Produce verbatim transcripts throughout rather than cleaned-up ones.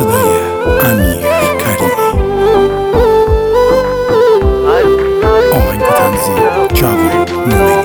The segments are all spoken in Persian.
صدای امیر کریمی، آهنگ و تنظیم جواد مومنی،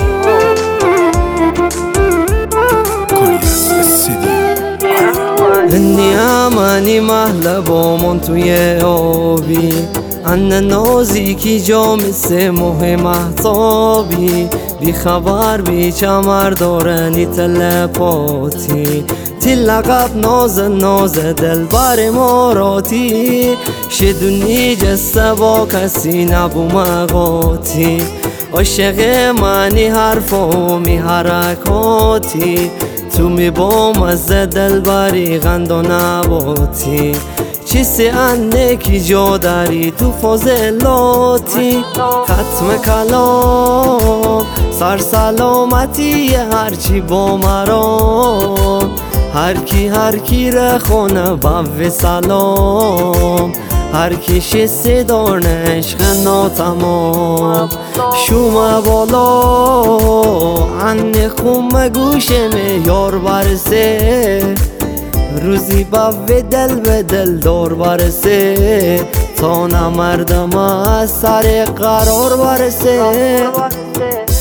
کاری از استدیو آریا. هنی امانی محله بامون توی آبی، انه نازیکی جا مثل ماه محتابی، بی خبر بی چمر دارنی تلپاتی، تی لقب ناز ناز دل بر ماراتی، شدونی جسته با کسی نبو مقاتی، عاشق منی حرفا می حرکاتی، تو می با مزه دل بری غند و نباتی، چیسی انه کی جا داری تو فاضلاتی، ختم کلام سر سلامتی هرچی با مرا، هر کی هر کی ره خونه بوی سلام، هر کی شسی دارن عشق ناتمام، شومه بالا انه خومه گوشه می یار برسه، روزی بوی دل به دل دار برسه، تا نمردم از سر قرار برسه.